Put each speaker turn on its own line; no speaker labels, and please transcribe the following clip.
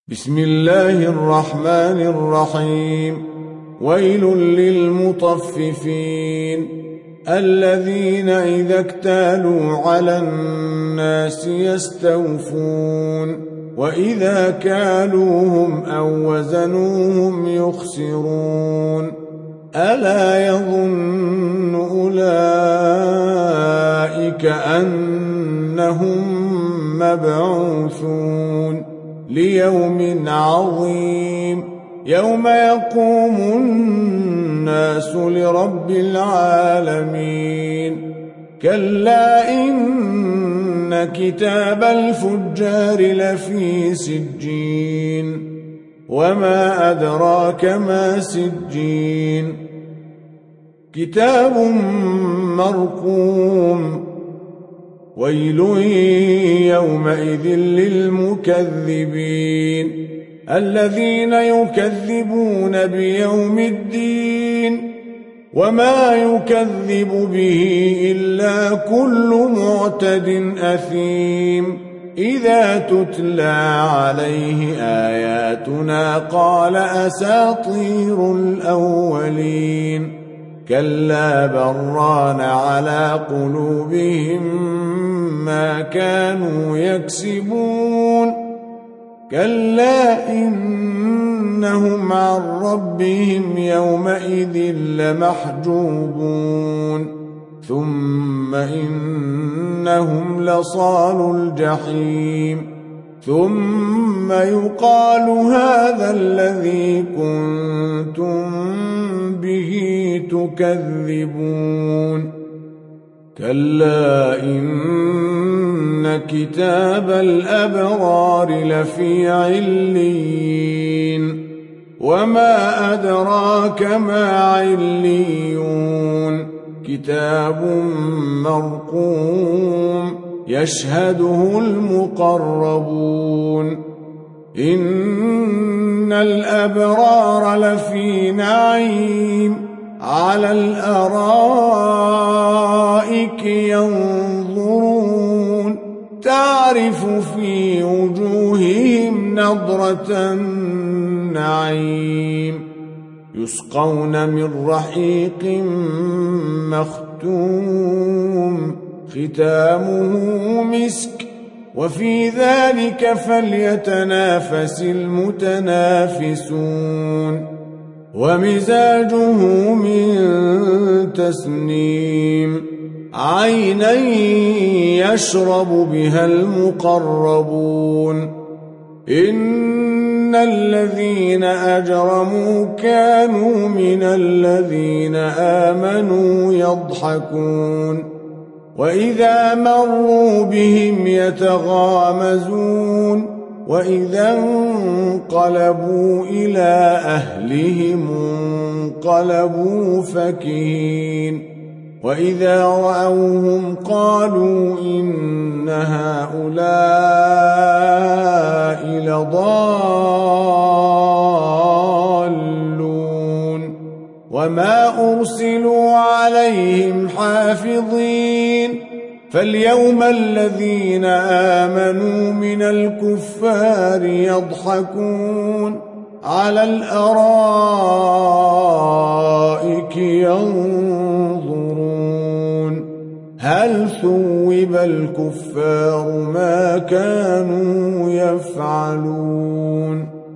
بسم الله الرحمن الرحيم. ويل للمطففين الذين إذا اكتالوا على الناس يستوفون وإذا كالوهم أو وزنوهم يخسرون ألا يظن أولئك أنهم مبعوثون ليوم عظيم يوم يقوم الناس لرب العالمين. كلا إن كتاب الفجار لفي سجين وما أدراك ما سجين كتاب مرقوم ويل يومئذ للمكذبين الذين يكذبون بيوم الدين وما يكذب به إلا كل معتد أثيم إذا تتلى عليه آياتنا قال أساطير الأولين كلا بران على قلوبهم ما كانوا يكسبون كلا إنهم عن ربهم يومئذ لمحجوبون ثم إنهم لصالو الجحيم ثم يقال هذا الذي كنتم به تكذبون كلا إن كتاب الأبرار لفي عليين وما أدراك ما عليون كتاب مرقوم يشهده المقربون إن الأبرار لفي نعيم على الأرائك ينظرون تعرف في وجوههم نضرة النعيم يسقون من رحيق مختوم ختامه مسك وفي ذلك فليتنافس المتنافسون ومزاجه من تسنيم عينا يشرب بها المقربون إن الذين أجرموا كانوا من الذين آمنوا يضحكون وإذا مروا بهم يتغامزون وإذا انقلبوا إلى أهلهم انقلبوا فكهين وإذا رأوهم قالوا إن هؤلاء لضالون وما أرسلوا عليهم حافظين فاليوم الذين آمنوا من الكفار يضحكون على الأرائك ينظرون هل ثوب الكفار ما كانوا يفعلون